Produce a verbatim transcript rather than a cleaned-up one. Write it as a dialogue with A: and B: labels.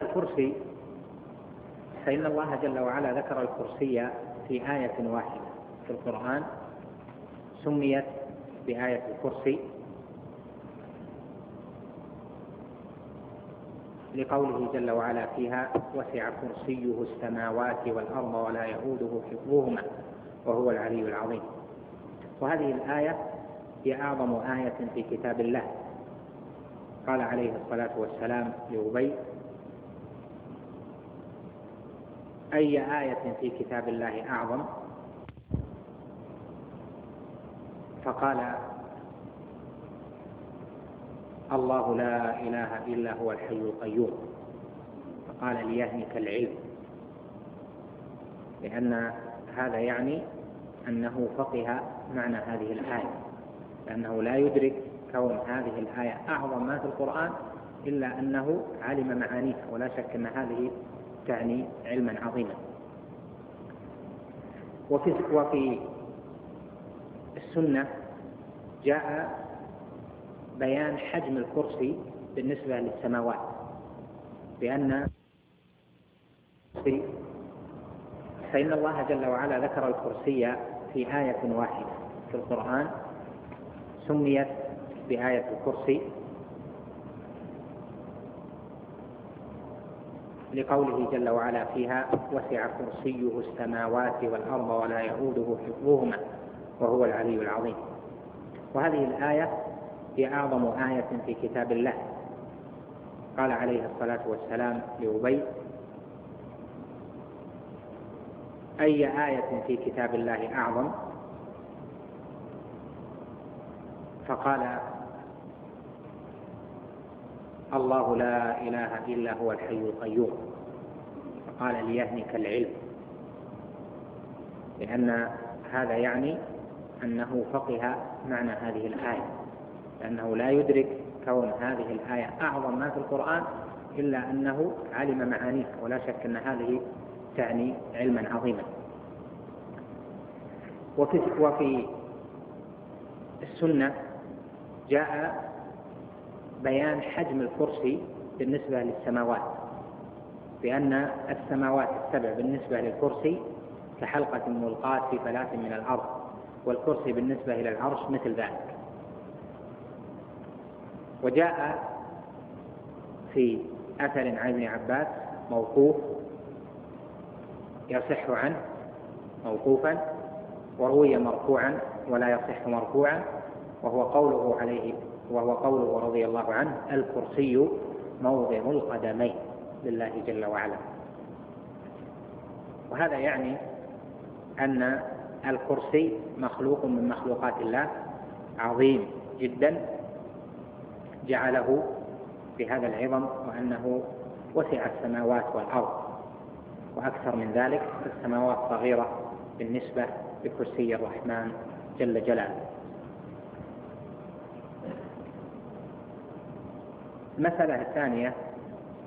A: الكرسي، فإن الله جل وعلا ذكر الكرسي في آية واحدة في القرآن، سميت بآية الكرسي لقوله جل وعلا فيها: وسع كرسيه السماوات والأرض ولا يؤوده حفظهما وهو العلي العظيم. وهذه الآية هي أعظم آية في كتاب الله. قال عليه الصلاة والسلام لأبي: أي آية في كتاب الله أعظم؟ فقال: الله لا إله إلا هو الحي القيوم. فقال: ليهنك العلم، لأن هذا يعني أنه فقه معنى هذه الآية، لأنه لا يدرك كون هذه الآية أعظم ما في القرآن إلا أنه علم معانيها، ولا شك أن هذه تعني علما عظيما. وفي, وفي السنة جاء بيان حجم الكرسي بالنسبة للسماوات، بأن فإن الله جل وعلا ذكر الكرسي في آية واحدة في القرآن، سميت بآية الكرسي لقوله جل وعلا فيها: وسع كرسيه السماوات والأرض ولا يؤوده حفظهما وهو العلي العظيم. وهذه الآية هي أعظم آية في كتاب الله. قال عليه الصلاة والسلام لأبي: أي آية في كتاب الله أعظم؟ فقال: الله لا إله إلا هو الحي القيوم. فقال: ليهنك العلم، لأن هذا يعني أنه فقه معنى هذه الآية، لأنه لا يدرك كون هذه الآية أعظم ما في القرآن إلا أنه علم معانيها، ولا شك أن هذه تعني علما عظيما. وفي, وفي السنة جاء بيان حجم الكرسي بالنسبة للسماوات، بأن السماوات السبع بالنسبة للكرسي كحلقة ملقاة في فلاة من الأرض، والكرسي بالنسبة إلى العرش مثل ذلك. وجاء في أثر عن ابن عباس موقوف يصح عنه موقوفا، وروي مرفوعا ولا يصح مرفوعا، وهو قوله عليه وهو قوله رضي الله عنه: الكرسي موضع القدمين لله جل وعلا. وهذا يعني أن الكرسي مخلوق من مخلوقات الله، عظيم جدا جعله بهذا العظم، وأنه وسع السماوات والأرض، وأكثر من ذلك السماوات صغيرة بالنسبة لكرسي الرحمن جل جلاله. المسألة الثانية